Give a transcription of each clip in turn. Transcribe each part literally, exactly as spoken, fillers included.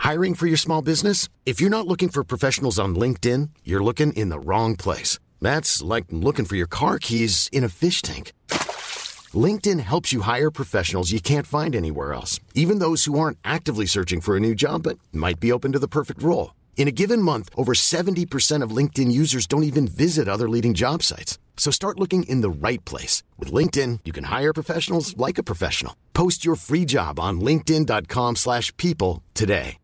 Hiring for your small business? If you're not looking for professionals on LinkedIn, you're looking in the wrong place. That's like looking for your car keys in a fish tank. LinkedIn helps you hire professionals you can't find anywhere else, even those who aren't actively searching for a new job but might be open to the perfect role. In a given month, over seventy percent of LinkedIn users don't even visit other leading job sites. So start looking in the right place. With LinkedIn, you can hire professionals like a professional. Post your free job on linkedin.com slash people today.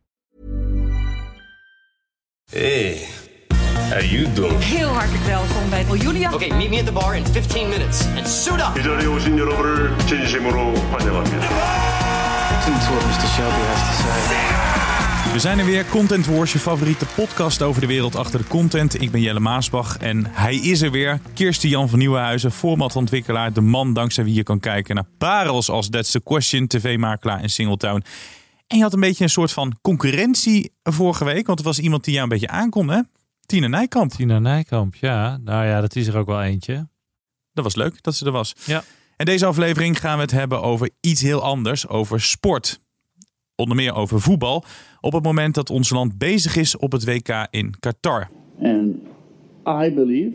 Hey, how you doing? Heel hartelijk welkom bij Julia. Okay, meet me at the bar in fifteen minutes and suit up. 이 자리에 오신 여러분을 진심으로 환영합니다. Listen to what mister Shelby has to say. We zijn er weer, Content Wars, je favoriete podcast over de wereld achter de content. Ik ben Jelle Maasbach en hij is er weer. Kirsten-Jan van Nieuwenhuizen, formatontwikkelaar. De man dankzij wie je kan kijken naar parels als That's the Question, tv-makelaar en Singletown. En je had een beetje een soort van concurrentie vorige week. Want er was iemand die jou een beetje aankon, hè? Tina Nijkamp. Tina Nijkamp, ja. Nou ja, dat is er ook wel eentje. Dat was leuk dat ze er was. Ja. En deze aflevering gaan we het hebben over iets heel anders. Over sport. Onder meer over voetbal. Op het moment dat ons land bezig is op het W K in Qatar. And I believe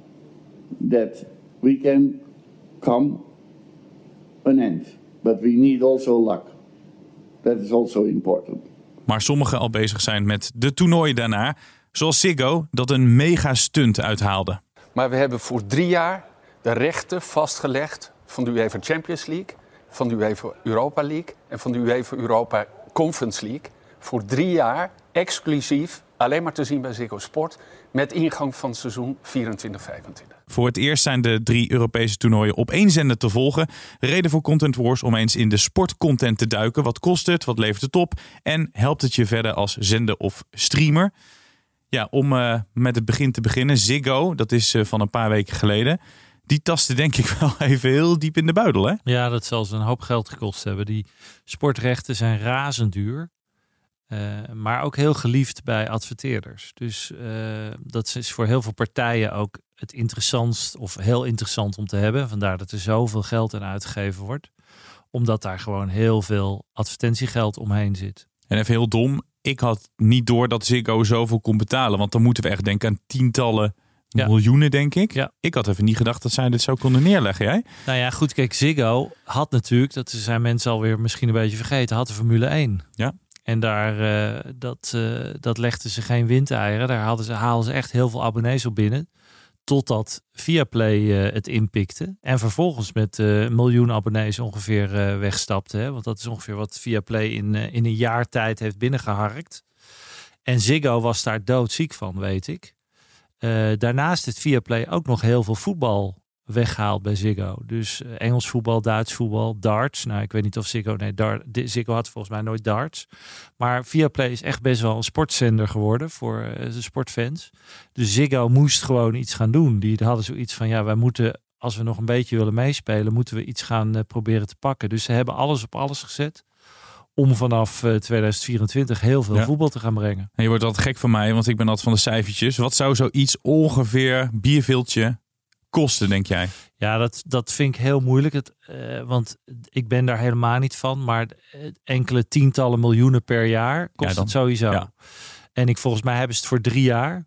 that we can come an end. But we need also luck. That is also important. Maar sommigen al bezig zijn met de toernooien daarna. Zoals Ziggo, dat een mega stunt uithaalde. Maar we hebben voor drie jaar de rechten vastgelegd van de UEFA Champions League, van de UEFA Europa League en van de UEFA Europa Conference League. Voor drie jaar exclusief alleen maar te zien bij Ziggo Sport met ingang van het seizoen vierentwintig vijfentwintig. Voor het eerst zijn de drie Europese toernooien op één zender te volgen. Reden voor Content Wars om eens in de sportcontent te duiken. Wat kost het? Wat levert het op? En helpt het je verder als zender of streamer? Ja, om uh, met het begin te beginnen. Ziggo, dat is uh, van een paar weken geleden. Die tastte denk ik wel even heel diep in de buidel, hè? Ja, dat zal ze een hoop geld gekost hebben. Die sportrechten zijn razend duur. Uh, maar ook heel geliefd bij adverteerders. Dus uh, dat is voor heel veel partijen ook het interessantst of heel interessant om te hebben. Vandaar dat er zoveel geld aan uitgegeven wordt. Omdat daar gewoon heel veel advertentiegeld omheen zit. En even heel dom. Ik had niet door dat Ziggo zoveel kon betalen. Want dan moeten we echt denken aan tientallen ja. miljoenen, denk ik. Ja. Ik had even niet gedacht dat zij dit zo konden neerleggen, jij? Nou ja, goed. Kijk, Ziggo had natuurlijk, dat zijn mensen alweer misschien een beetje vergeten, had de Formule één. Ja. En daar uh, dat, uh, dat legden ze geen windeieren. Daar haalden ze, haalden ze echt heel veel abonnees op binnen. Totdat Viaplay uh, het inpikte. En vervolgens met uh, een miljoen abonnees ongeveer uh, wegstapte. Hè? Want dat is ongeveer wat Viaplay in, uh, in een jaar tijd heeft binnengeharkt. En Ziggo was daar doodziek van, weet ik. Uh, daarnaast heeft Viaplay ook nog heel veel voetbal weggehaald bij Ziggo. Dus uh, Engels voetbal, Duits voetbal, darts. Nou, ik weet niet of Ziggo... Nee, dart, Ziggo had volgens mij nooit darts. Maar Viaplay is echt best wel een sportzender geworden voor uh, de sportfans. Dus Ziggo moest gewoon iets gaan doen. Die hadden zoiets van, ja, wij moeten, als we nog een beetje willen meespelen, moeten we iets gaan uh, proberen te pakken. Dus ze hebben alles op alles gezet om vanaf uh, tweeduizend vierentwintig heel veel ja. voetbal te gaan brengen. En je wordt altijd gek van mij, want ik ben altijd van de cijfertjes. Wat zou zoiets ongeveer bierviltje kosten, denk jij? Ja, dat, dat vind ik heel moeilijk. Het, uh, want ik ben daar helemaal niet van. Maar enkele tientallen miljoenen per jaar kost ja, dan, het sowieso. Ja. En ik volgens mij hebben ze het voor drie jaar.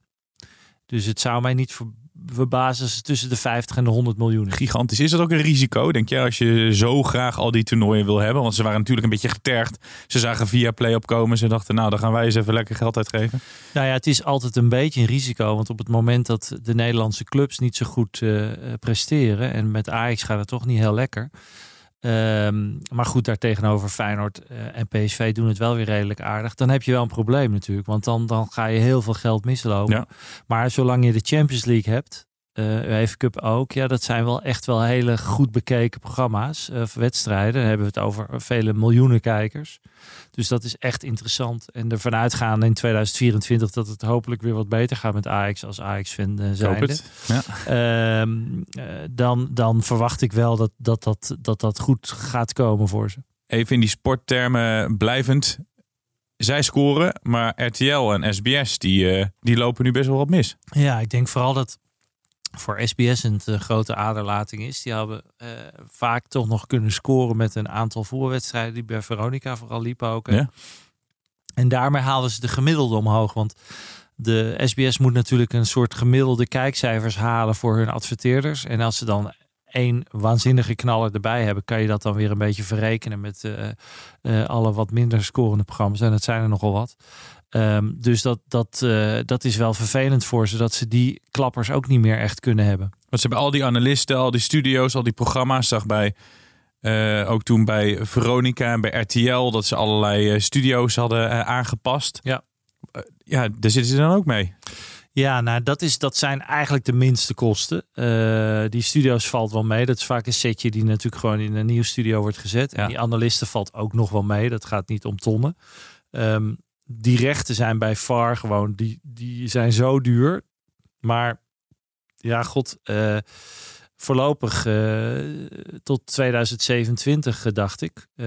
Dus het zou mij niet verbazen als het tussen de vijftig en de honderd miljoen. Gigantisch. Is dat ook een risico, denk je, als je zo graag al die toernooien wil hebben? Want ze waren natuurlijk een beetje getergd. Ze zagen Viaplay opkomen. Ze dachten, nou, dan gaan wij eens even lekker geld uitgeven. Nou ja, het is altijd een beetje een risico. Want op het moment dat de Nederlandse clubs niet zo goed uh, presteren, en met Ajax gaat het toch niet heel lekker. Um, maar goed, daartegenover Feyenoord uh, en P S V doen het wel weer redelijk aardig. Dan heb je wel een probleem natuurlijk. Want dan, dan ga je heel veel geld mislopen. Ja. Maar zolang je de Champions League hebt, uh, UEFA Cup ook. Ja, dat zijn wel echt wel hele goed bekeken programma's. Uh, wedstrijden. Dan hebben we het over vele miljoenen kijkers. Dus dat is echt interessant. En ervan uitgaan in tweeduizend vierentwintig dat het hopelijk weer wat beter gaat met Ajax als Ajax-fan uh, zijnde. Ja. Uh, uh, dan, dan verwacht ik wel dat dat, dat, dat dat goed gaat komen voor ze. Even in die sporttermen blijvend. Zij scoren, maar R T L en S B S die, uh, die lopen nu best wel wat mis. Ja, ik denk vooral dat voor S B S een uh, grote aderlating is. Die hebben uh, vaak toch nog kunnen scoren met een aantal voetbalwedstrijden die bij Veronica vooral liepen ook. Ja. En daarmee haalden ze de gemiddelde omhoog. Want de S B S moet natuurlijk een soort gemiddelde kijkcijfers halen voor hun adverteerders. En als ze dan één waanzinnige knaller erbij hebben, kan je dat dan weer een beetje verrekenen met uh, uh, alle wat minder scorende programma's. En dat zijn er nogal wat. Um, dus dat, dat, uh, dat is wel vervelend voor ze, dat ze die klappers ook niet meer echt kunnen hebben. Want ze hebben al die analisten, al die studio's, al die programma's. Zag bij, uh, ook toen bij Veronica en bij R T L, dat ze allerlei uh, studio's hadden uh, aangepast. Ja. Uh, ja, daar zitten ze dan ook mee. Ja, nou dat, is, dat zijn eigenlijk de minste kosten. Uh, die studio's valt wel mee. Dat is vaak een setje die natuurlijk gewoon in een nieuw studio wordt gezet. Ja. En die analisten valt ook nog wel mee. Dat gaat niet om tonnen. Um, die rechten zijn bij V A R gewoon, die, die zijn zo duur. Maar ja, god, uh, voorlopig uh, tot tweeduizend zevenentwintig, dacht ik, uh,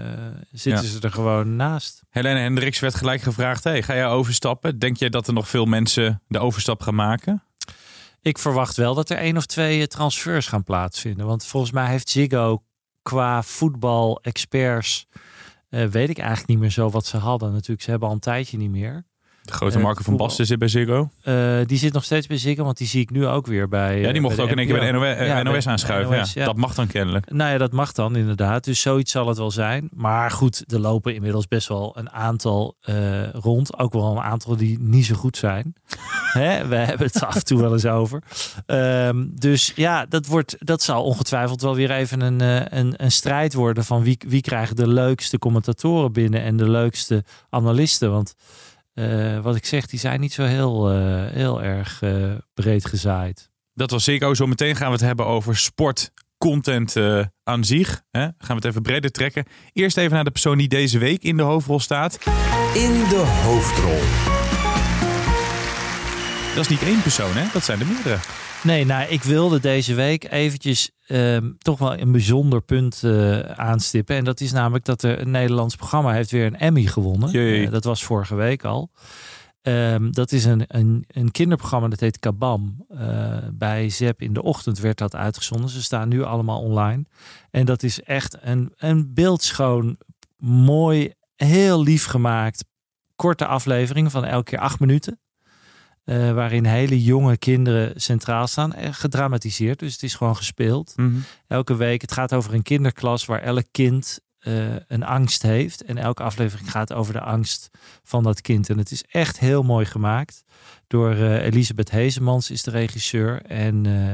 zitten ja. ze er gewoon naast. Helene Hendricks werd gelijk gevraagd, hey, ga jij overstappen? Denk jij dat er nog veel mensen de overstap gaan maken? Ik verwacht wel dat er één of twee transfers gaan plaatsvinden. Want volgens mij heeft Ziggo qua voetbal-experts, uh, weet ik eigenlijk niet meer zo wat ze hadden. Natuurlijk, ze hebben al een tijdje niet meer. De grote Marco uh, van Basten zit bij Ziggo. Uh, die zit nog steeds bij Ziggo, want die zie ik nu ook weer bij. Ja, die mocht ook in één keer bij de N O S, ja, N O S aanschuiven. N O S, ja. Ja. Dat mag dan kennelijk. Nou ja, dat mag dan inderdaad. Dus zoiets zal het wel zijn. Maar goed, er lopen inmiddels best wel een aantal uh, rond. Ook wel een aantal die niet zo goed zijn. Hè? We hebben het af en toe wel eens over. Um, dus ja, dat, wordt, dat zal ongetwijfeld wel weer even een, uh, een, een strijd worden van wie, wie krijgt de leukste commentatoren binnen en de leukste analisten. Want Uh, wat ik zeg, die zijn niet zo heel, uh, heel erg uh, breed gezaaid. Dat was Ziggo. Zo meteen gaan we het hebben over sportcontent uh, aan zich. Hè? Gaan we het even breder trekken. Eerst even naar de persoon die deze week in de hoofdrol staat. In de hoofdrol. Dat is niet één persoon, hè? Dat zijn er meerdere. Nee, nou, ik wilde deze week eventjes um, toch wel een bijzonder punt uh, aanstippen. En dat is namelijk dat er een Nederlands programma heeft weer een Emmy gewonnen. Uh, dat was vorige week al. Um, dat is een, een, een kinderprogramma, dat heet Kabam. Uh, bij Zep in de ochtend werd dat uitgezonden. Ze staan nu allemaal online. En dat is echt een, een beeldschoon, mooi, heel lief gemaakt, korte aflevering van elke keer acht minuten. Uh, waarin hele jonge kinderen centraal staan. En gedramatiseerd, dus het is gewoon gespeeld. Mm-hmm. Elke week, het gaat over een kinderklas waar elk kind uh, een angst heeft. En elke aflevering gaat over de angst van dat kind. En het is echt heel mooi gemaakt. Door uh, Elisabeth Heesemans is de regisseur. En uh,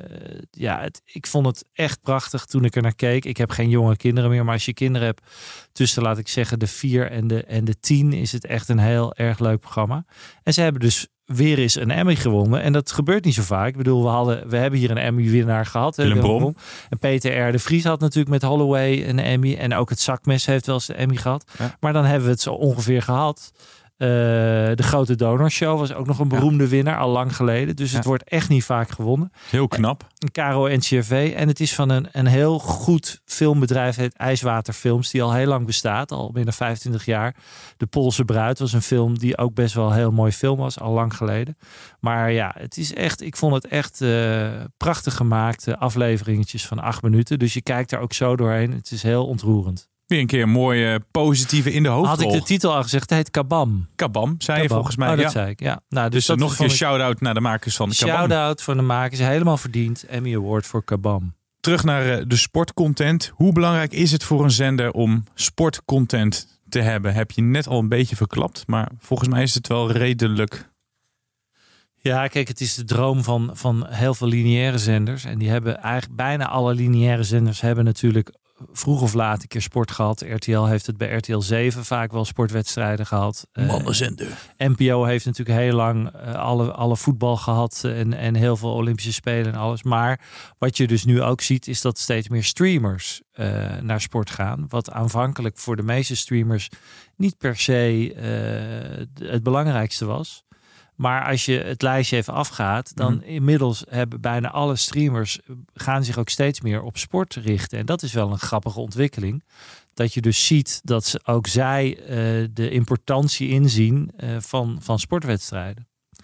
ja, het, ik vond het echt prachtig toen ik er naar keek. Ik heb geen jonge kinderen meer, maar als je kinderen hebt tussen, laat ik zeggen, de vier en de, en de tien, is het echt een heel erg leuk programma. En ze hebben dus weer eens een Emmy gewonnen. En dat gebeurt niet zo vaak. Ik bedoel, we, hadden, we hebben hier een Emmy-winnaar gehad. Willem Brom. En Peter R. de Vries had natuurlijk met Holloway een Emmy. En ook het Zakmes heeft wel eens een Emmy gehad. Ja. Maar dan hebben we het zo ongeveer gehad. Uh, de Grote Donorshow was ook nog een beroemde ja. winnaar, al lang geleden. Dus het ja. wordt echt niet vaak gewonnen. Heel knap. En Caro N C R V. En het is van een, een heel goed filmbedrijf, het IJswater Films, die al heel lang bestaat, al binnen vijfentwintig jaar. De Poolse Bruid was een film die ook best wel een heel mooi film was, al lang geleden. Maar ja, het is echt, ik vond het echt uh, prachtig gemaakt, uh, afleveringetjes van acht minuten. Dus je kijkt er ook zo doorheen. Het is heel ontroerend. Weer een keer een mooie positieve in de hoofdrol. Had ik de titel al gezegd, het heet Kabam. Kabam, zei Kabam. je volgens mij. Oh, dat ja. zei ik, ja. Nou, dus dus dat nog een keer ik... shout-out naar de makers van Kabam. Shout-out van de makers, helemaal verdiend. Emmy Award voor Kabam. Terug naar de sportcontent. Hoe belangrijk is het voor een zender om sportcontent te hebben? Heb je net al een beetje verklapt, maar volgens mij is het wel redelijk. Ja, kijk, het is de droom van, van heel veel lineaire zenders. En die hebben eigenlijk bijna alle lineaire zenders hebben natuurlijk vroeg of laat een keer sport gehad. R T L heeft het bij R T L zeven vaak wel sportwedstrijden gehad. Mannenzender. Uh, N P O heeft natuurlijk heel lang uh, alle, alle voetbal gehad en, en heel veel Olympische Spelen en alles. Maar wat je dus nu ook ziet is dat steeds meer streamers uh, naar sport gaan. Wat aanvankelijk voor de meeste streamers niet per se uh, het belangrijkste was. Maar als je het lijstje even afgaat, dan mm-hmm. inmiddels hebben bijna alle streamers gaan zich ook steeds meer op sport richten. En dat is wel een grappige ontwikkeling. Dat je dus ziet dat ze ook zij uh, de importantie inzien uh, van, van sportwedstrijden.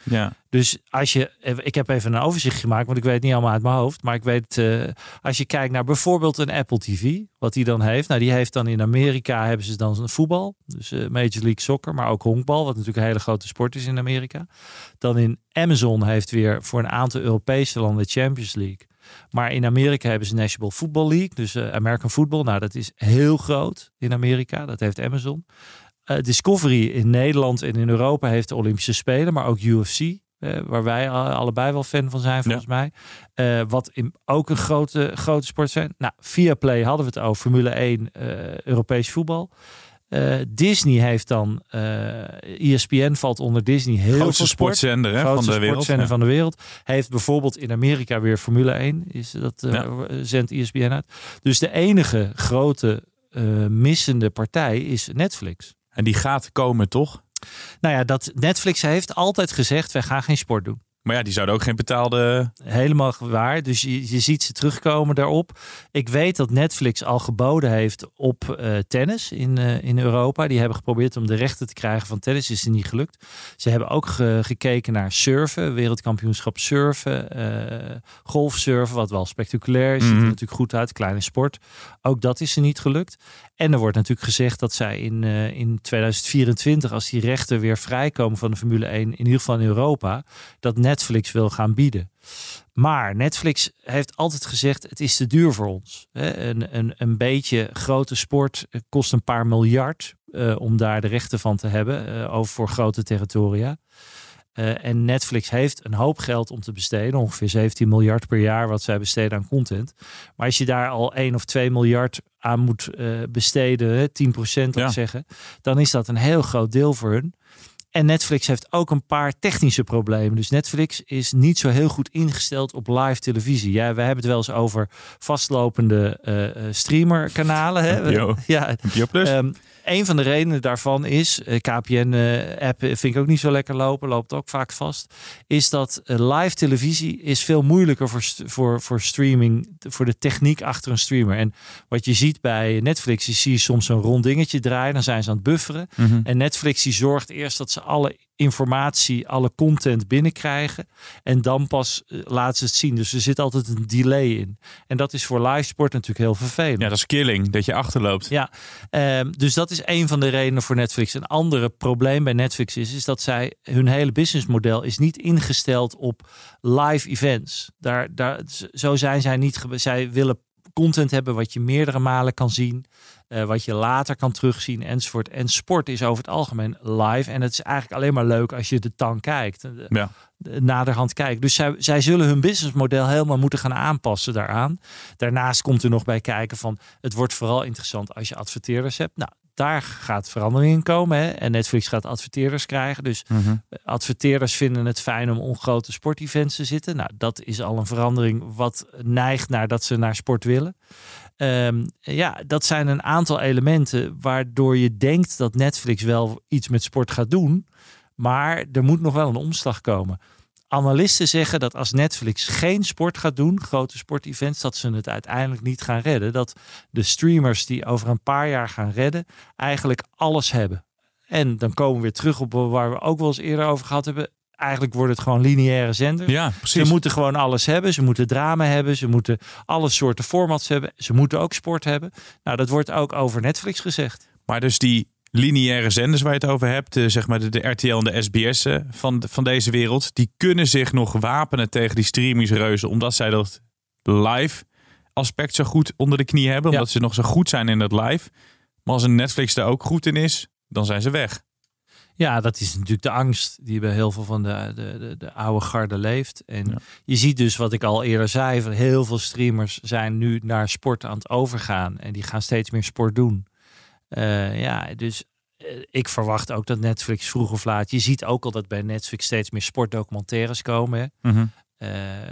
Ja. Dus als je, ik heb even een overzicht gemaakt, want ik weet het niet allemaal uit mijn hoofd. Maar ik weet, uh, als je kijkt naar bijvoorbeeld een Apple T V, wat die dan heeft. Nou, die heeft dan in Amerika, hebben ze dan voetbal. Dus uh, Major League Soccer, maar ook honkbal, wat natuurlijk een hele grote sport is in Amerika. Dan in Amazon heeft weer voor een aantal Europese landen de Champions League. Maar in Amerika hebben ze National Football League, dus uh, American Football. Nou, dat is heel groot in Amerika. Dat heeft Amazon. Uh, Discovery in Nederland en in Europa heeft de Olympische Spelen, maar ook U F C. Uh, waar wij allebei wel fan van zijn, volgens ja. mij. Uh, wat in, ook een grote, grote sport zijn. Nou, Viaplay hadden we het over. Formule één, uh, Europees voetbal. Uh, Disney heeft dan... Uh, E S P N valt onder Disney. Heel grootste veel sport. sportzender, hè, grootste van de wereld. sportzender Ja. van de wereld. Heeft bijvoorbeeld in Amerika weer Formule één. Is dat, uh, Ja. zendt E S P N uit. Dus de enige grote uh, missende partij is Netflix. En die gaat komen, toch? Nou ja, dat Netflix heeft altijd gezegd, wij gaan geen sport doen. Maar ja, die zouden ook geen betaalde... Helemaal waar. Dus je, je ziet ze terugkomen daarop. Ik weet dat Netflix al geboden heeft op uh, tennis in, uh, in Europa. Die hebben geprobeerd om de rechten te krijgen van tennis. Is er niet gelukt. Ze hebben ook ge, gekeken naar surfen. Wereldkampioenschap surfen. Uh, golfsurfen, wat wel spectaculair is. Mm-hmm. Ziet er natuurlijk goed uit. Kleine sport. Ook dat is er niet gelukt. En er wordt natuurlijk gezegd dat zij in, uh, in tweeduizend vierentwintig, als die rechten weer vrijkomen van de Formule één, in ieder geval in Europa, dat Netflix wil gaan bieden. Maar Netflix heeft altijd gezegd, het is te duur voor ons. Een, een, een beetje grote sport kost een paar miljard uh, om daar de rechten van te hebben, uh, over voor grote territoria. Uh, en Netflix heeft een hoop geld om te besteden. Ongeveer zeventien miljard per jaar wat zij besteden aan content. Maar als je daar al één of twee miljard aan moet uh, besteden, tien procent laat ik ja. zeggen, dan is dat een heel groot deel voor hun. En Netflix heeft ook een paar technische problemen. Dus Netflix is niet zo heel goed ingesteld op live televisie. Ja, we hebben het wel eens over vastlopende uh, streamerkanalen. Hè? N P O. Ja, N P O Plus. Um, Een van de redenen daarvan is, uh, K P N-app uh, vind ik ook niet zo lekker lopen, loopt ook vaak vast, is dat uh, live televisie is veel moeilijker voor, st- voor, voor streaming, voor de techniek achter een streamer. En wat je ziet bij Netflix, is zie je soms een rond dingetje draaien, dan zijn ze aan het bufferen. Mm-hmm. En Netflix die zorgt eerst dat ze alle informatie, alle content binnenkrijgen en dan pas uh, laten ze het zien. Dus er zit altijd een delay in. En dat is voor live sport natuurlijk heel vervelend. Ja, dat is killing, dat je achterloopt. Ja, um, dus dat is een van de redenen voor Netflix. Een andere probleem bij Netflix is, is dat zij, hun hele businessmodel is niet ingesteld op live events. Daar, daar, zo zijn zij niet. Zij willen content hebben wat je meerdere malen kan zien. Uh, wat je later kan terugzien enzovoort. En sport is over het algemeen live. En het is eigenlijk alleen maar leuk als je de tang kijkt. Ja. Naderhand kijkt. Dus zij, zij zullen hun businessmodel helemaal moeten gaan aanpassen daaraan. Daarnaast komt er nog bij kijken van, het wordt vooral interessant als je adverteerders hebt. Nou, daar gaat verandering in komen. Hè? En Netflix gaat adverteerders krijgen. Dus mm-hmm. adverteerders vinden het fijn om on grote sportevents te zitten. Nou, dat is al een verandering wat neigt naar dat ze naar sport willen. Um, ja, dat zijn een aantal elementen waardoor je denkt dat Netflix wel iets met sport gaat doen. Maar er moet nog wel een omslag komen. Analisten zeggen dat als Netflix geen sport gaat doen, grote sportevents, dat ze het uiteindelijk niet gaan redden. Dat de streamers die over een paar jaar gaan redden, eigenlijk alles hebben. En dan komen we weer terug op waar we ook wel eens eerder over gehad hebben. Eigenlijk wordt het gewoon lineaire zenders. Ja, precies. Ze moeten gewoon alles hebben. Ze moeten drama hebben. Ze moeten alle soorten formats hebben. Ze moeten ook sport hebben. Nou, dat wordt ook over Netflix gezegd. Maar dus die lineaire zenders waar je het over hebt, zeg maar de, de R T L en de S B S'en van, van deze wereld, die kunnen zich nog wapenen tegen die streamingsreuzen, omdat zij dat live aspect zo goed onder de knie hebben. Omdat ja. ze nog zo goed zijn in het live. Maar als een Netflix er ook goed in is, dan zijn ze weg. Ja, dat is natuurlijk de angst die bij heel veel van de, de, de, de oude garde leeft. En ja. je ziet dus wat ik al eerder zei, van heel veel streamers zijn nu naar sport aan het overgaan. En die gaan steeds meer sport doen. Uh, ja, dus uh, ik verwacht ook dat Netflix vroeg of laat... Je ziet ook al dat bij Netflix steeds meer sportdocumentaires komen. Hè? Mm-hmm. Uh,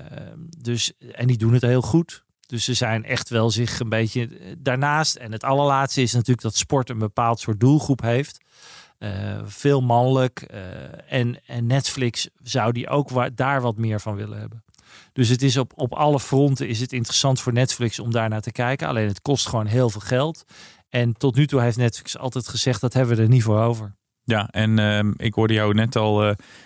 dus, en die doen het heel goed. Dus ze zijn echt wel zich een beetje daarnaast. En het allerlaatste is natuurlijk dat sport een bepaald soort doelgroep heeft. Uh, veel mannelijk. Uh, en, en Netflix zou die ook wa- daar wat meer van willen hebben. Dus het is op, op alle fronten is het interessant voor Netflix om daar naar te kijken. Alleen het kost gewoon heel veel geld. En tot nu toe heeft Netflix altijd gezegd, dat hebben we er niet voor over. Ja, en uh, ik hoorde jou net al uh,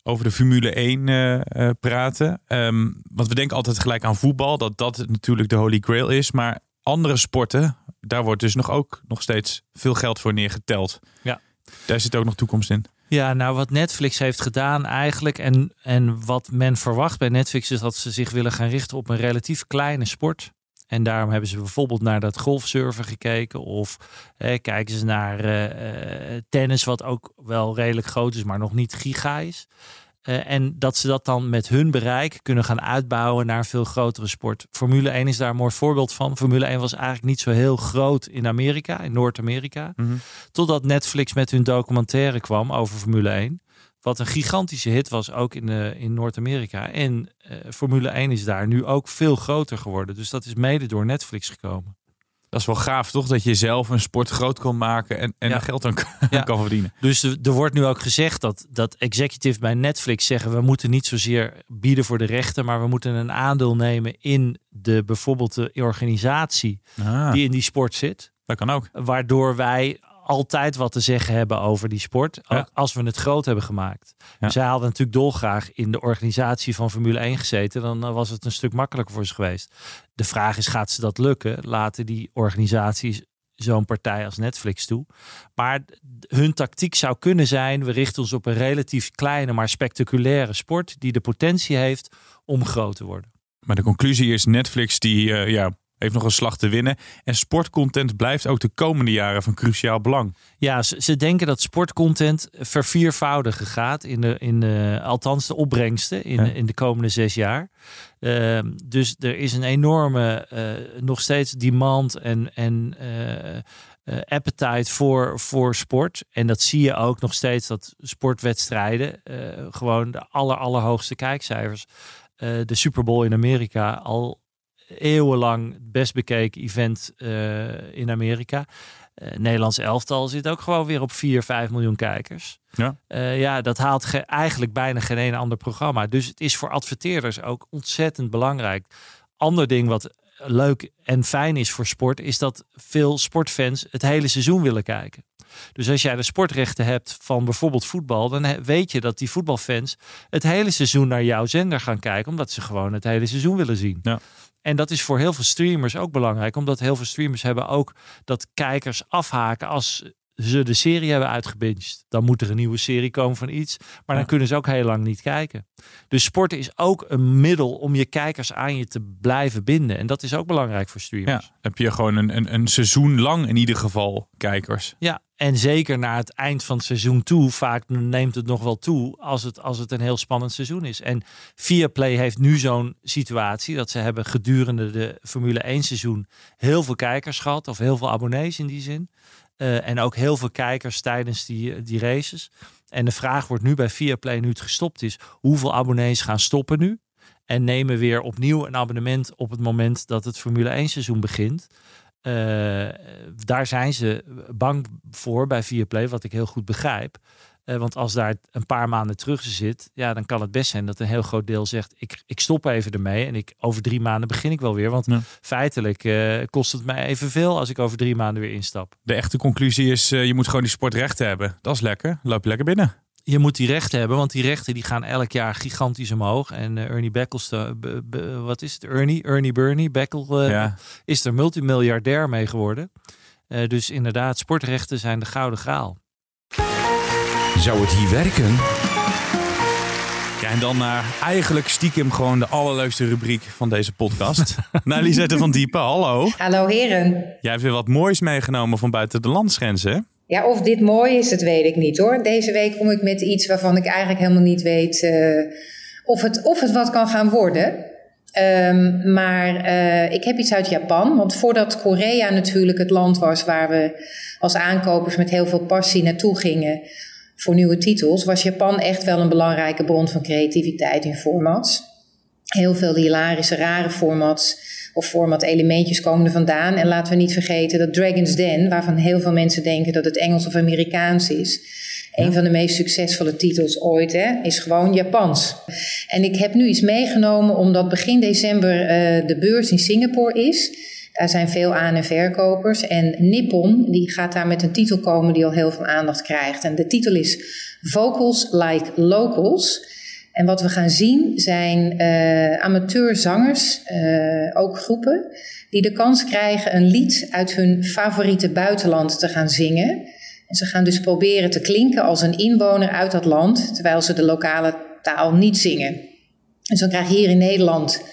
over de Formule één uh, uh, praten. Um, want we denken altijd gelijk aan voetbal, dat dat natuurlijk de holy grail is. Maar andere sporten, daar wordt dus nog ook nog steeds veel geld voor neergeteld. Ja. Daar zit ook nog toekomst in. Ja, nou wat Netflix heeft gedaan eigenlijk en, en wat men verwacht bij Netflix is dat ze zich willen gaan richten op een relatief kleine sport. En daarom hebben ze bijvoorbeeld naar dat golfsurfen gekeken. Of eh, kijken ze naar uh, tennis, wat ook wel redelijk groot is, maar nog niet giga is. Uh, en dat ze dat dan met hun bereik kunnen gaan uitbouwen naar een veel grotere sport. Formule één is daar een mooi voorbeeld van. Formule één was eigenlijk niet zo heel groot in Amerika, in Noord-Amerika. Mm-hmm. Totdat Netflix met hun documentaire kwam over Formule één. Wat een gigantische hit was, ook in, uh, in Noord-Amerika. En uh, Formule één is daar nu ook veel groter geworden. Dus dat is mede door Netflix gekomen. Dat is wel gaaf, toch? Dat je zelf een sport groot kan maken en, en ja. er geld aan ja. kan verdienen. Dus er, er wordt nu ook gezegd dat, dat executives bij Netflix zeggen... we moeten niet zozeer bieden voor de rechten... maar we moeten een aandeel nemen in de bijvoorbeeld de organisatie... Ah. die in die sport zit. Dat kan ook. Waardoor wij altijd wat te zeggen hebben over die sport. Ook ja. als we het groot hebben gemaakt. Ja. Dus zij hadden natuurlijk dolgraag in de organisatie van Formule één gezeten. Dan was het een stuk makkelijker voor ze geweest. De vraag is, gaat ze dat lukken? Laten die organisaties zo'n partij als Netflix toe. Maar hun tactiek zou kunnen zijn... we richten ons op een relatief kleine, maar spectaculaire sport... die de potentie heeft om groot te worden. Maar de conclusie is Netflix die... Uh, ja, heeft nog een slag te winnen. En sportcontent blijft ook de komende jaren van cruciaal belang. Ja, ze, ze denken dat sportcontent verviervoudigen gaat. In de, in de, althans de opbrengsten in, ja. in de komende zes jaar. Uh, dus er is een enorme uh, nog steeds demand en, en uh, uh, appetite voor, voor sport. En dat zie je ook nog steeds dat sportwedstrijden uh, gewoon de aller, allerhoogste kijkcijfers. Uh, de Super Bowl in Amerika al eeuwenlang het best bekeken event uh, in Amerika. Uh, Nederlands elftal zit ook gewoon weer op vier, vijf miljoen kijkers. Ja, uh, ja dat haalt ge- eigenlijk bijna geen een ander programma. Dus het is voor adverteerders ook ontzettend belangrijk. Ander ding wat leuk en fijn is voor sport... is dat veel sportfans het hele seizoen willen kijken. Dus als jij de sportrechten hebt van bijvoorbeeld voetbal... dan weet je dat die voetbalfans het hele seizoen naar jouw zender gaan kijken... omdat ze gewoon het hele seizoen willen zien. Ja. En dat is voor heel veel streamers ook belangrijk. Omdat heel veel streamers hebben ook dat kijkers afhaken als ze de serie hebben uitgebinged. Dan moet er een nieuwe serie komen van iets. Maar dan ja. kunnen ze ook heel lang niet kijken. Dus sporten is ook een middel om je kijkers aan je te blijven binden. En dat is ook belangrijk voor streamers. Ja, heb je gewoon een, een, een seizoen lang in ieder geval kijkers. Ja, en zeker naar het eind van het seizoen toe. Vaak neemt het nog wel toe als het, als het een heel spannend seizoen is. En Viaplay heeft nu zo'n situatie dat ze hebben gedurende de Formule één seizoen heel veel kijkers gehad. Of heel veel abonnees in die zin. Uh, en ook heel veel kijkers tijdens die, die races. En de vraag wordt nu bij Viaplay, nu het gestopt is... hoeveel abonnees gaan stoppen nu? En nemen weer opnieuw een abonnement op het moment dat het Formule één seizoen begint. Uh, daar zijn ze bang voor bij Viaplay, wat ik heel goed begrijp. Uh, want als daar een paar maanden terug zit... ja, dan kan het best zijn dat een heel groot deel zegt... ik, ik stop even ermee en ik, over drie maanden begin ik wel weer. Want ja. feitelijk uh, kost het mij evenveel als ik over drie maanden weer instap. De echte conclusie is, uh, je moet gewoon die sportrechten hebben. Dat is lekker. Loop je lekker binnen. Je moet die rechten hebben, want die rechten die gaan elk jaar gigantisch omhoog. En uh, Ernie Beckles, uh, be, be, wat is het? Ernie, Ernie Bernie, Beckel uh, ja. is er multimiljardair mee geworden. Uh, dus inderdaad, sportrechten zijn de gouden graal. Zou het hier werken? Ja, en dan naar uh, eigenlijk stiekem gewoon de allerleukste rubriek van deze podcast. Naar Lisette van Diepen, hallo. Hallo heren. Jij hebt weer wat moois meegenomen van buiten de landsgrenzen, hè? Ja, of dit mooi is, dat weet ik niet hoor. Deze week kom ik met iets waarvan ik eigenlijk helemaal niet weet uh, of, het, of het wat kan gaan worden. Um, maar uh, ik heb iets uit Japan. Want voordat Korea natuurlijk het land was waar we als aankopers met heel veel passie naartoe gingen voor nieuwe titels, was Japan echt wel een belangrijke bron van creativiteit in formats. Heel veel hilarische, rare formats of format-elementjes komen er vandaan. En laten we niet vergeten dat Dragon's Den, waarvan heel veel mensen denken dat het Engels of Amerikaans is, ja. een van de meest succesvolle titels ooit, hè, is gewoon Japans. En ik heb nu iets meegenomen omdat begin december uh, de beurs in Singapore is. Daar zijn veel aan- en verkopers. En Nippon die gaat daar met een titel komen die al heel veel aandacht krijgt. En de titel is Vocals Like Locals. En wat we gaan zien zijn uh, amateurzangers, uh, ook groepen, die de kans krijgen een lied uit hun favoriete buitenland te gaan zingen. En ze gaan dus proberen te klinken als een inwoner uit dat land, terwijl ze de lokale taal niet zingen. Dus dan krijg je hier in Nederland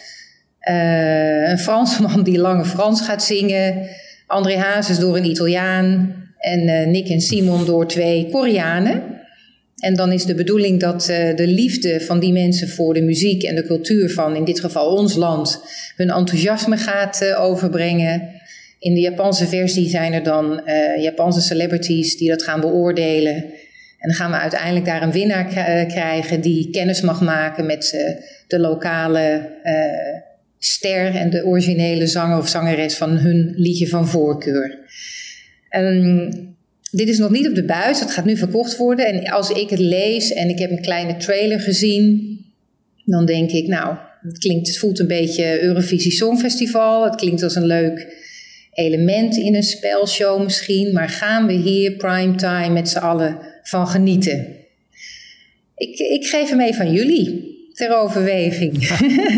uh, een Fransman die Lange Frans gaat zingen, André Hazes door een Italiaan en uh, Nick en Simon door twee Koreanen. En dan is de bedoeling dat uh, de liefde van die mensen voor de muziek en de cultuur van, in dit geval ons land, hun enthousiasme gaat uh, overbrengen. In de Japanse versie zijn er dan uh, Japanse celebrities die dat gaan beoordelen. En dan gaan we uiteindelijk daar een winnaar k- krijgen die kennis mag maken met uh, de lokale uh, ster en de originele zanger of zangeres van hun liedje van voorkeur. Um, Dit is nog niet op de buis, het gaat nu verkocht worden. En als ik het lees en ik heb een kleine trailer gezien, dan denk ik, nou, het klinkt, het voelt een beetje Eurovisie Songfestival. Het klinkt als een leuk element in een spelshow misschien. Maar gaan we hier primetime met z'n allen van genieten? Ik, ik geef hem even aan jullie ter overweging.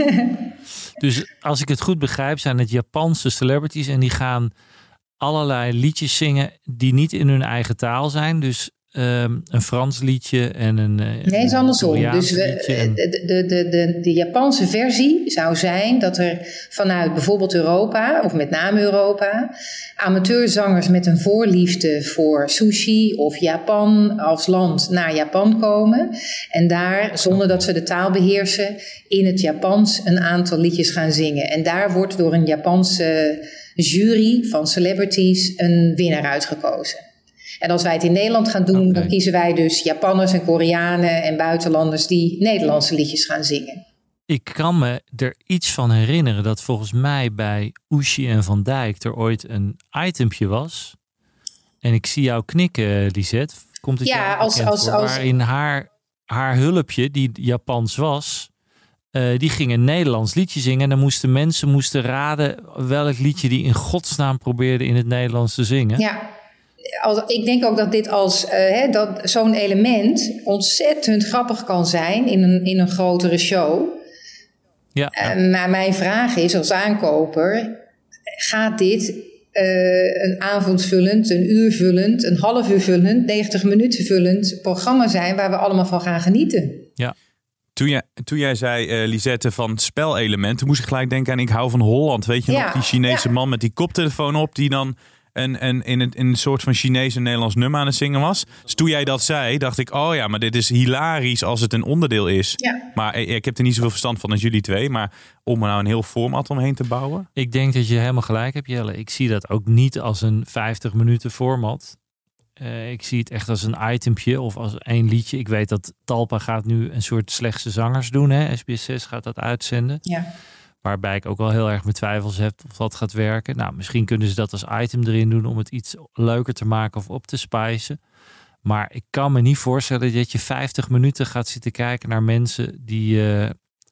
Dus als ik het goed begrijp, zijn het Japanse celebrities en die gaan allerlei liedjes zingen die niet in hun eigen taal zijn. Dus um, een Frans liedje en een uh, Nee, het is andersom. Dus we, en... de, de, de, de, de Japanse versie zou zijn dat er vanuit bijvoorbeeld Europa, of met name Europa, amateurzangers met een voorliefde voor sushi of Japan als land naar Japan komen. En daar, zonder dat ze de taal beheersen, in het Japans een aantal liedjes gaan zingen. En daar wordt door een Japanse jury van celebrities een winnaar uitgekozen. En als wij het in Nederland gaan doen, okay. dan kiezen wij dus Japanners en Koreanen en buitenlanders die Nederlandse liedjes gaan zingen. Ik kan me er iets van herinneren dat volgens mij bij Oeshi en Van Dijk er ooit een itempje was. En ik zie jou knikken, Lisette. Komt het ja, jou als, als, voor, als... waarin haar, haar hulpje, die Japans was, Uh, die ging een Nederlands liedje zingen. En dan moesten mensen moesten raden welk liedje die in godsnaam probeerde in het Nederlands te zingen. Ja, als, ik denk ook dat dit als uh, hè, dat zo'n element ontzettend grappig kan zijn in een, in een grotere show. Ja, ja. Uh, maar mijn vraag is als aankoper, gaat dit uh, een avondvullend, een uurvullend, een half uur vullend, negentig minuten vullend programma zijn waar we allemaal van gaan genieten? Ja. Toen jij, toen jij zei, uh, Lisette, van spelelementen, moest ik gelijk denken aan Ik hou van Holland. Weet je ja, nog, die Chinese ja. man met die koptelefoon op, die dan een, een, in, een, in een soort van Chinees en Nederlands nummer aan het zingen was. Dus toen jij dat zei, dacht ik, oh ja, maar dit is hilarisch als het een onderdeel is. Ja. Maar ik, ik heb er niet zoveel verstand van als jullie twee. Maar om er nou een heel format omheen te bouwen. Ik denk dat je helemaal gelijk hebt, Jelle. Ik zie dat ook niet als een vijftig minuten format. Uh, ik zie het echt als een itempje of als één liedje. Ik weet dat Talpa gaat nu een soort slechtste zangers doen. Hè? S B S zes gaat dat uitzenden. Ja. Waarbij ik ook wel heel erg mijn twijfels heb of dat gaat werken. Nou, misschien kunnen ze dat als item erin doen om het iets leuker te maken of op te spijzen. Maar ik kan me niet voorstellen dat je vijftig minuten gaat zitten kijken naar mensen die uh,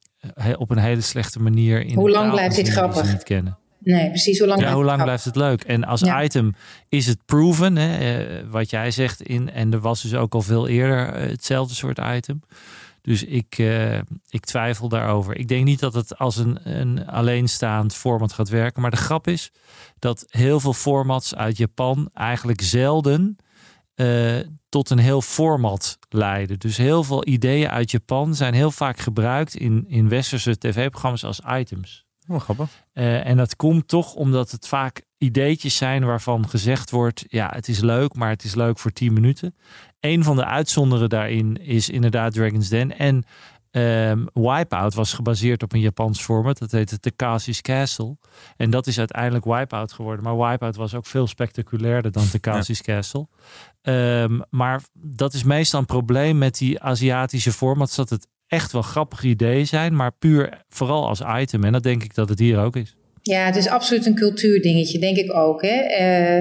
op een hele slechte manier in Hoe lang blijft dit grappig? Niet kennen. Nee, precies. Hoe lang, ja, blijft, hoe lang het blijft het leuk? En als ja. item is het proven, hè, uh, wat jij zegt. In, en er was dus ook al veel eerder uh, hetzelfde soort item. Dus ik, uh, ik twijfel daarover. Ik denk niet dat het als een, een alleenstaand format gaat werken. Maar de grap is dat heel veel formats uit Japan eigenlijk zelden uh, tot een heel format leiden. Dus heel veel ideeën uit Japan zijn heel vaak gebruikt in, in westerse tv-programma's als items. Oh, grappig. Uh, en dat komt toch omdat het vaak ideetjes zijn waarvan gezegd wordt, ja, het is leuk, maar het is leuk voor tien minuten. Een van de uitzonderen daarin is inderdaad Dragon's Den. En um, Wipeout was gebaseerd op een Japans format. Dat heette Takashi's Castle. En dat is uiteindelijk Wipeout geworden. Maar Wipeout was ook veel spectaculairder dan Takashi's ja. Castle. Um, maar dat is meestal een probleem met die Aziatische formats, dat het echt wel grappige ideeën zijn, maar puur vooral als item. En dat denk ik dat het hier ook is. Ja, het is absoluut een cultuurdingetje, denk ik ook. Hè? Uh,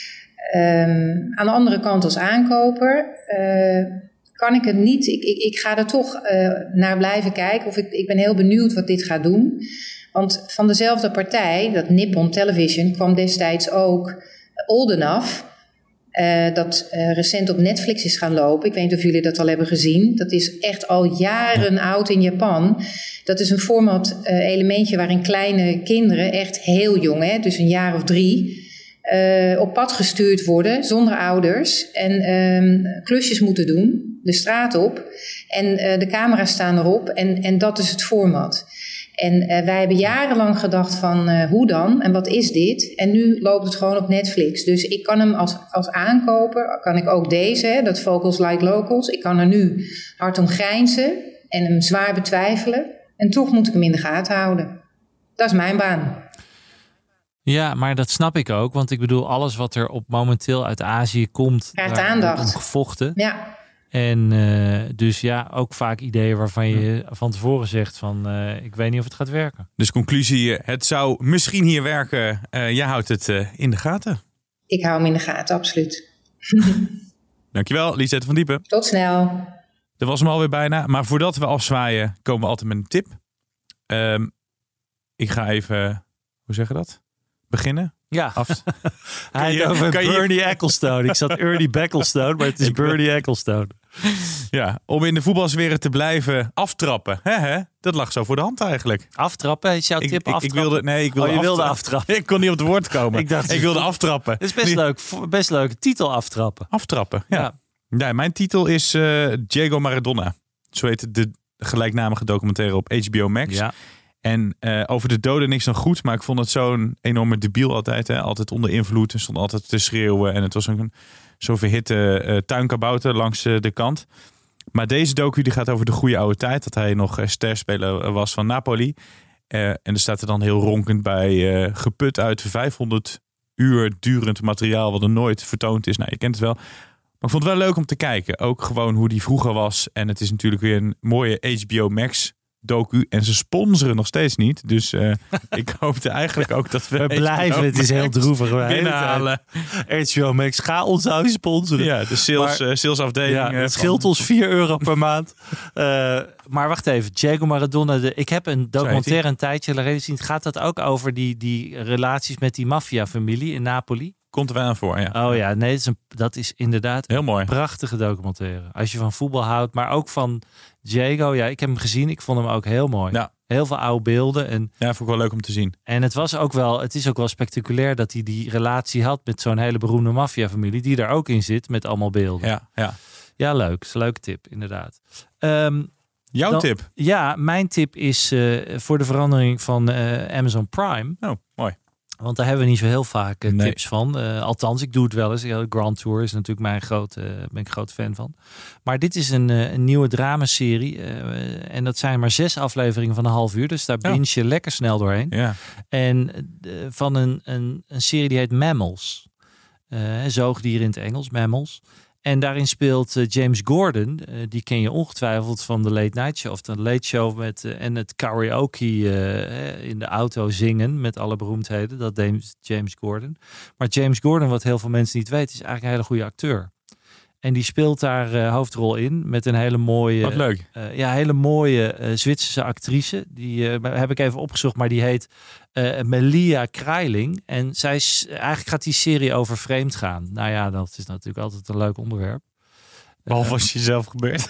um, aan de andere kant als aankoper uh, kan ik het niet. Ik, ik, ik ga er toch uh, naar blijven kijken. Of ik, ik ben heel benieuwd wat dit gaat doen. Want van dezelfde partij, dat Nippon Television, kwam destijds ook Old Enough. Uh, dat uh, recent op Netflix is gaan lopen. Ik weet niet of jullie dat al hebben gezien. Dat is echt al jaren oud in Japan. Dat is een format uh, elementje waarin kleine kinderen, echt heel jong, hè, dus een jaar of drie, uh, op pad gestuurd worden zonder ouders en um, klusjes moeten doen, de straat op. En uh, de camera's staan erop en, en dat is het format. En uh, wij hebben jarenlang gedacht van uh, hoe dan en wat is dit? En nu loopt het gewoon op Netflix. Dus ik kan hem als, als aankoper, kan ik ook deze, hè, dat Vocals Like Locals. Ik kan er nu hard om grijnzen en hem zwaar betwijfelen. En toch moet ik hem in de gaten houden. Dat is mijn baan. Ja, maar dat snap ik ook. Want ik bedoel, alles wat er op momenteel uit Azië komt, krijgt aandacht. Om gevochten. Ja. En uh, dus ja, ook vaak ideeën waarvan je van tevoren zegt van uh, ik weet niet of het gaat werken. Dus conclusie, het zou misschien hier werken. Uh, jij houdt het uh, in de gaten. Ik hou hem in de gaten, absoluut. Dankjewel, Lisette van Diepen. Tot snel. Dat was hem alweer bijna. Maar voordat we afzwaaien, komen we altijd met een tip. Um, ik ga even, hoe zeg je dat? Beginnen? Ja, Af... hij je, over Bernie je... Ecclestone. Ik zat Ernie Becclestone, maar het is Bernie Ecclestone. Ja, om in de voetbalsferen te blijven aftrappen. He, he, dat lag zo voor de hand eigenlijk. Aftrappen? Is jouw tip ik, aftrappen? Ik, ik wilde, nee, ik wilde, oh, je wilde aftrappen. aftrappen. Ik kon niet op het woord komen. ik, dacht, ik wilde aftrappen. Het is best nu... leuk. Best leuke titel, aftrappen. Aftrappen, ja. ja. ja mijn titel is uh, Diego Maradona. Zo heet het de gelijknamige documentaire op H B O Max. Ja. En uh, over de doden niks dan goed. Maar ik vond het zo'n enorme debiel altijd. Hè? Altijd onder invloed. En stond altijd te schreeuwen. En het was een zo'n verhitte uh, tuinkabouter langs uh, de kant. Maar deze docu die gaat over de goede oude tijd. Dat hij nog uh, sterspeler was van Napoli. Uh, en er staat er dan heel ronkend bij. Uh, geput uit vijfhonderd uur durend materiaal. Wat er nooit vertoond is. Nou, je kent het wel. Maar ik vond het wel leuk om te kijken. Ook gewoon hoe die vroeger was. En het is natuurlijk weer een mooie H B O Max docu. En ze sponsoren nog steeds niet. Dus uh, ik hoopte eigenlijk ook dat we... We blijven, het is heel droevig. Binnenhalen. H B O Max, ga ons nou sponsoren. Ja, de sales, maar, uh, salesafdeling. Ja, het scheelt van... ons vier euro per maand. Uh, maar wacht even, Diego Maradona. De, ik heb een documentaire een tijdje geleden gezien. Gaat dat ook over die, die relaties met die maffiafamilie in Napoli? Komt er wel aan voor, ja. Oh ja, nee, dat is, een, dat is inderdaad heel mooi. Een prachtige documentaire. Als je van voetbal houdt, maar ook van Diego. Ja, ik heb hem gezien. Ik vond hem ook heel mooi. Ja. Heel veel oude beelden. En, ja, vond ik wel leuk om te zien. En het was ook wel, het is ook wel spectaculair dat hij die relatie had met zo'n hele beroemde maffiafamilie die daar ook in zit met allemaal beelden. Ja, ja. Ja, leuk. Dat is een leuke tip, inderdaad. Um, Jouw dan, tip? Ja, mijn tip is uh, voor de verandering van uh, Amazon Prime. Oh, mooi. Want daar hebben we niet zo heel vaak uh, nee. tips van. Uh, althans, ik doe het wel eens. Grand Tour is natuurlijk mijn grote, uh, ben ik groot fan van. Maar dit is een, uh, een nieuwe dramaserie. Uh, en dat zijn maar zes afleveringen van een half uur. Dus daar ja. binge je lekker snel doorheen. Ja. En uh, van een, een, een serie die heet Mammals. Uh, zoogdieren in het Engels, Mammals. En daarin speelt uh, James Gordon. Uh, die ken je ongetwijfeld van de Late Night Show. Of de Late Show met, uh, en het karaoke uh, in de auto zingen. Met alle beroemdheden. Dat deed James Gordon. Maar James Gordon, wat heel veel mensen niet weten, is eigenlijk een hele goede acteur. En die speelt daar uh, hoofdrol in. Met een hele mooie... Wat leuk. Uh, ja, hele mooie uh, Zwitserse actrice. Die uh, heb ik even opgezocht. Maar die heet uh, Melia Kreiling. En zij is, eigenlijk gaat die serie over vreemd gaan. Nou ja, dat is natuurlijk altijd een leuk onderwerp. Behalve als je zelf gebeurt.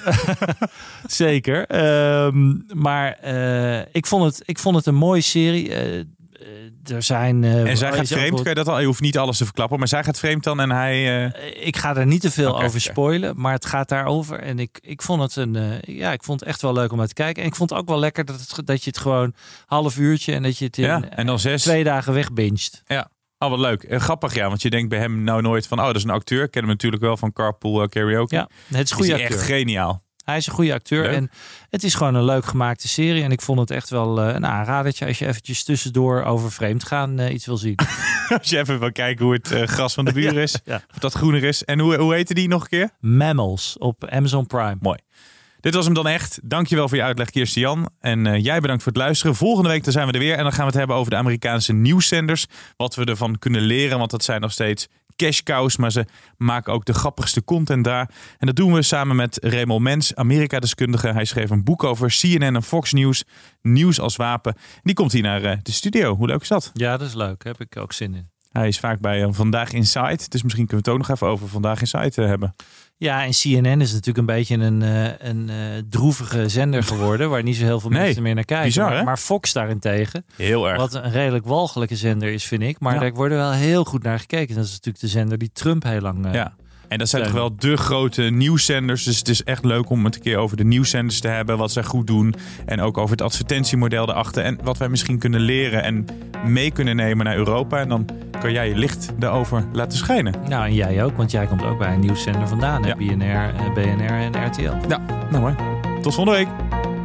Zeker. Um, maar uh, ik, vond het, ik vond het een mooie serie. Uh, Er zijn, uh, en zij gaat vreemd, kan je dat al? Je hoeft niet alles te verklappen, maar zij gaat vreemd dan en hij... Uh... Ik ga er niet te veel okay, over spoilen, maar het gaat daarover. En ik, ik vond het een, uh, ja, ik vond het echt wel leuk om naar te kijken. En ik vond het ook wel lekker dat, het, dat je het gewoon half uurtje en dat je het in ja, en dan zes... twee dagen wegbinget. Ja, oh, wat leuk. Uh, grappig, ja, want je denkt bij hem nou nooit van, oh, dat is een acteur. Ik ken hem natuurlijk wel van Carpool uh, Karaoke. Ja, het is een goede is acteur. Echt geniaal. Hij is een goede acteur leuk. En het is gewoon een leuk gemaakte serie. En ik vond het echt wel uh, een aanradertje als je eventjes tussendoor over vreemd gaan uh, iets wil zien. Als je even wil kijken hoe het uh, gras van de buren is. Ja. Of dat groener is. En hoe, hoe heette die nog een keer? Mammals op Amazon Prime. Mooi. Dit was hem dan echt. Dankjewel voor je uitleg, Kirsten-Jan. En uh, jij bedankt voor het luisteren. Volgende week dan zijn we er weer. En dan gaan we het hebben over de Amerikaanse nieuwszenders. Wat we ervan kunnen leren. Want dat zijn nog steeds cash cows. Maar ze maken ook de grappigste content daar. En dat doen we samen met Remo Mens, Amerika-deskundige. Hij schreef een boek over C N N en Fox News. Nieuws als wapen. Die komt hier naar uh, de studio. Hoe leuk is dat? Ja, dat is leuk. Daar heb ik ook zin in. Hij is vaak bij uh, Vandaag Inside. Dus misschien kunnen we het ook nog even over Vandaag Inside uh, hebben. Ja, en C N N is natuurlijk een beetje een, uh, een uh, droevige zender geworden. Waar niet zo heel veel nee, mensen meer naar kijken. Bizar, maar, maar Fox daarentegen. Heel erg. Wat een redelijk walgelijke zender is, vind ik. Maar ja. daar wordt wel heel goed naar gekeken. Dat is natuurlijk de zender die Trump heel lang... Uh, ja. En dat zijn toch wel de grote nieuwszenders. Dus het is echt leuk om het een keer over de nieuwszenders te hebben. Wat zij goed doen. En ook over het advertentiemodel erachter. En wat wij misschien kunnen leren en mee kunnen nemen naar Europa. En dan kan jij je licht daarover laten schijnen. Nou, en jij ook. Want jij komt ook bij een nieuwszender vandaan. Ja. B N R, B N R en R T L. Ja, nou mooi. Tot volgende week.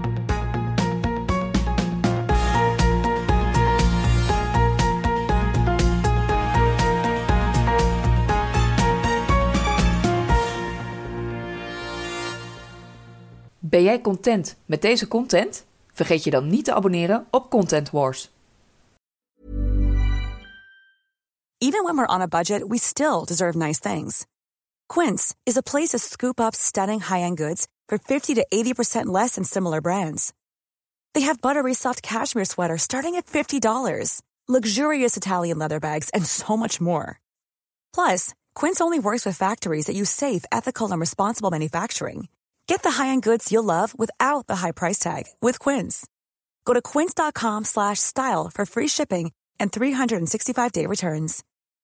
Ben jij content met deze content? Vergeet je dan niet te abonneren op Content Wars. Even when we're on a budget, we still deserve nice things. Quince is a place to scoop up stunning high-end goods for fifty to eighty percent less than similar brands. They have buttery soft cashmere sweaters starting at fifty dollars, luxurious Italian leather bags, and so much more. Plus, Quince only works with factories that use safe, ethical, and responsible manufacturing. Get the high-end goods you'll love without the high price tag with Quince. Go to quince.com slash style for free shipping and three sixty-five day returns.